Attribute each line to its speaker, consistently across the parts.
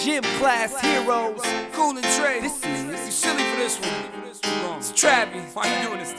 Speaker 1: Gym class heroes.
Speaker 2: Cool and Trey.
Speaker 1: This is
Speaker 2: You silly for this one. It's Travis. Why you doing this to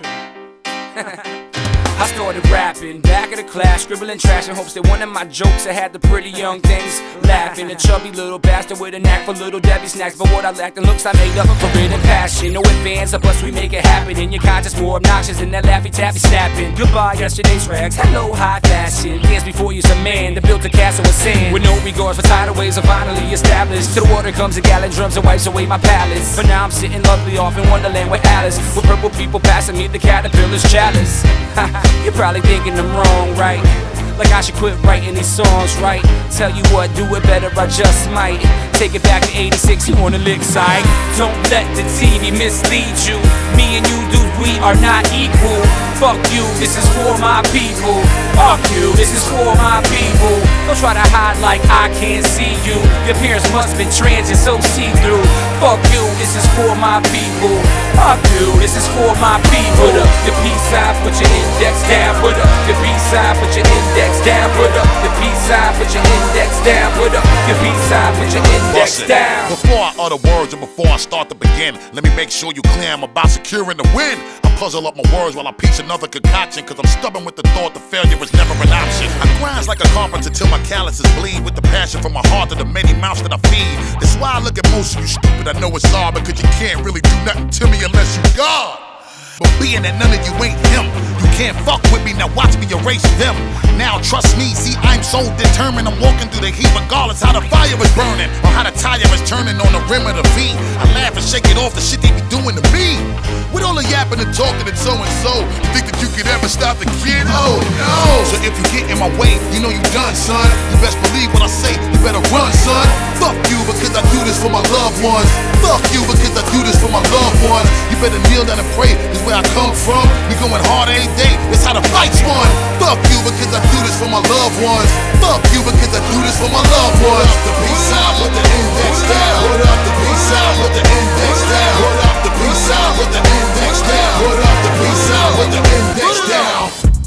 Speaker 2: me?
Speaker 3: I started rapping, back of the class, scribbling trash in hopes that one of my jokes that had the pretty young things laughing. A chubby little bastard with a knack for little Debbie snacks. But what I lacked in looks I made up for it and passion. No advance of us, we make it happen. And your conscience more obnoxious than that Laffy Taffy snapping. Goodbye, yesterday's rags, hello, high fashion. Dance before you's a man that built a castle of sand. With no regards for tidal waves are finally established. To the water comes a gallon drums and wipes away my palace. But now I'm sitting lovely off in Wonderland with Alice. With purple people passing me the caterpillar's chalice. You're probably thinking I'm wrong, right? Like I should quit writing these songs, right? Tell you what, do it better, I just might. Take it back to 86, you on the lick side. Don't let the TV mislead you. Me and you, dude, we are not equal. Fuck you, this is for my people. Fuck you, this is for my people. Don't try to hide like I can't see you. Your parents must been transit, so see-through. Fuck you, this is for my people. Fuck you, this is for my people. Put up the peace sign, put your index down. Put up the peace sign, put your index down. Put up the peace sign, put your index down. Put up the peace sign, put your index down.
Speaker 4: Before I utter words and before I start to begin, let me make sure you clear I'm about securing the win. I puzzle up my words while I piece another concoction, cause I'm stubborn with the thought that failure is never an option. I grind like a carpenter till my calluses bleed, with the passion from my heart to the many mouths that I feed. That's why I look at most of you stupid, I know it's hard, because you can't really do nothing to me unless you God. But being that none of you ain't him, you can't fuck with me, now watch me erase them. Now trust me, see I'm so determined, I'm walking through the heat regardless how the fire is burning, or how the tire is turning on the rim of the V. I laugh and shake it off the shit they be doing to me. With all the yapping and talking and so, you think that you could ever stop the kid? Oh no! So if you get in my way, you know you done, son. You best believe what I say, you better run, son. Fuck you because I do this for my loved ones. Fuck you because I do this for my loved ones. You better kneel down and pray, cause where I come from, we going hard every day, that's how the fight's won. Fuck you because I do this for my loved ones. Fuck you because I do this for my loved ones. Put up the peace sign, put the index down. Put up the peace sign, put the index down. Put up the peace sign, put the index down. Put up the peace sign, put the index down.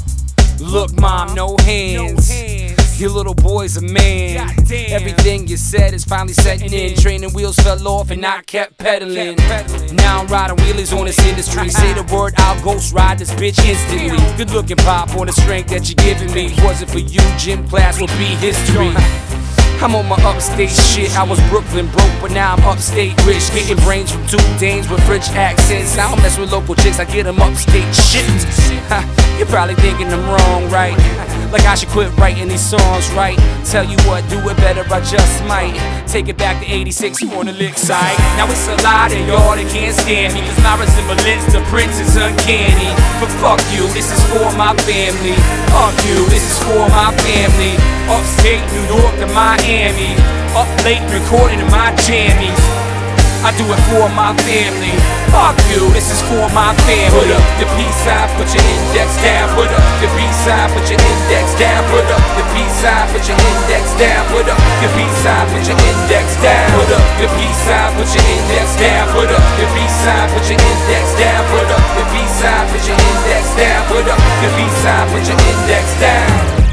Speaker 3: Look, mom, no hands. Your little boy's a man. Everything you said is finally setting in. Training wheels fell off and I kept pedaling. Now I'm riding wheelies on this industry. Say the word, I'll ghost ride this bitch instantly. Good looking pop on the strength that you're giving me. Wasn't for you, gym class would be history. I'm on my upstate shit. I was Brooklyn broke, but now I'm upstate rich. Getting brains from two dames with French accents. I don't mess with local chicks, I get them upstate shit. You're probably thinking I'm wrong, right? Like I should quit writing these songs, right? Tell you what, do it better, I just might. Take it back to 86, you on the lick side. Now it's a lot of y'all that can't stand me, cause my resemblance to Prince is uncanny. But fuck you, this is for my family. Fuck you, this is for my family. Upstate New York to Miami, up late recording in my jammies. I do it for my family. Fuck you, this is for my family. Put up the peace sign, put your index down. Put up the peace sign, put your index down. Put up the peace sign, put your index down. Put up the peace sign, put your index down. Put up the peace sign, put your index down. Put up the peace sign, put your index down. Put up the peace sign, put your index down. Put up the peace sign, put your index down.